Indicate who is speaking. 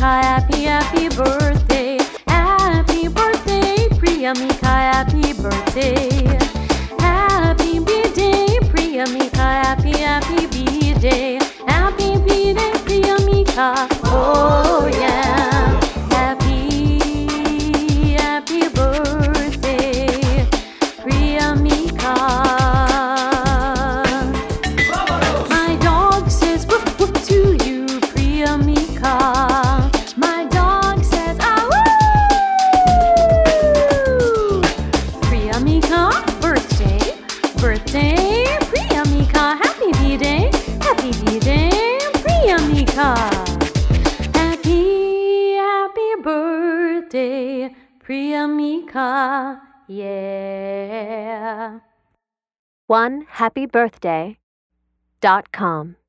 Speaker 1: happy birthday. Happy birthday, Priyamika, happy birthday. Happy B-day, Priyamika, happy B-day. Happy B-day, Priyamika, oh yeah. Happy birthday, Priyamika. My dog says woof woof to you, Priyamika. My dog says ah woo. Priyamika, birthday, Priyamika, happy B-day, Priyamika. Happy birthday, Priyamika, yeah.
Speaker 2: OneHappyBirthday.com